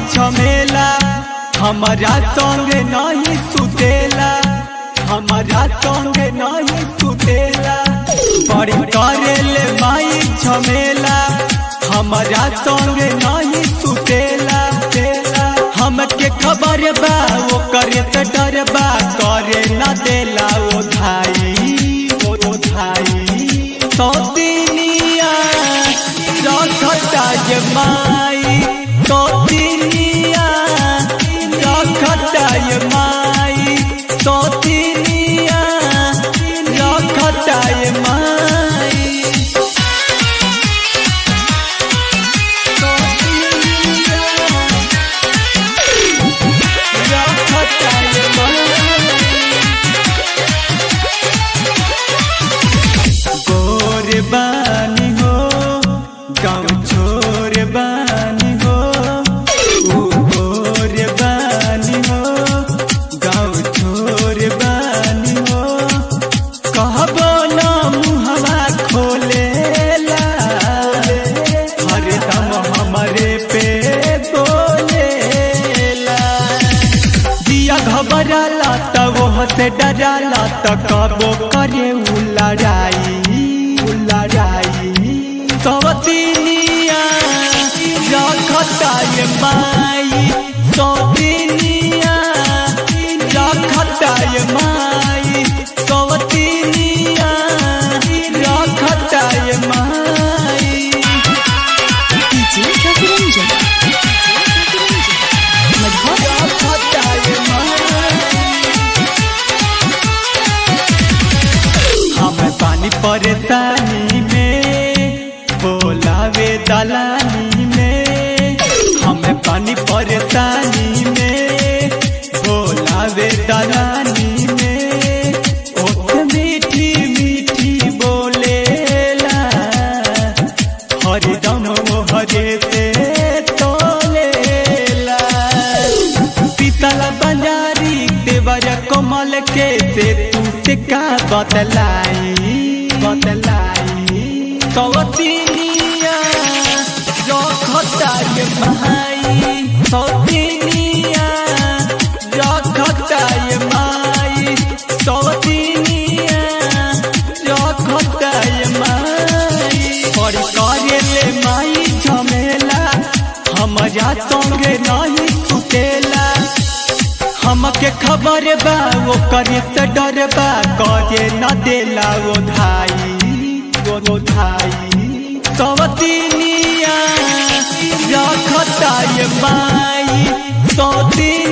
झमेला हमारा संग नहीं सुतेला, हमारा संग नहीं सुतेला। बड़ी करेले माई झमेला हमारा संग नहीं सुतेला। हमके खबर बा वो करे से डर बा, करे न देला वो धाई तो दिनिया रखता ये माई, तो दिनिया रखता ये माई, तो दिनिया रखता ये माई। बानी हो गाँव छोर बानी हो, गोर बानी हो गाँव छोर बानी हो। कहबो न मुहवा खोलेला हरदम हमारे पे बोलेला। दिया घबराला त वो से डराला त कबो करे लड़ाई सवतिनिया रखता ये माई, सवतिनिया रखता ये माई, सवतिनिया रखता ये माई। रखता ये माई। हम पानी परेशानी में बोलावे दलानी में, हमें पानी परेशानी में बोलावे दलानी में। ओठ मीठी मीठी बोलेला हरदम हरे से तोलेला। पीतल बंजारी देवर कमल के से तू से का बतलाई सवतिनिया रखता ये माई, सवतिनिया रखता ये माई, सवतिनिया रखता ये माई। और करेले माई झमेला हमारा संग नहीं सुतेला। हमके खबर बा वो करे से डर बा, करे न देला वो धाई सवतिनिया रखता ये माई, सवतिनिया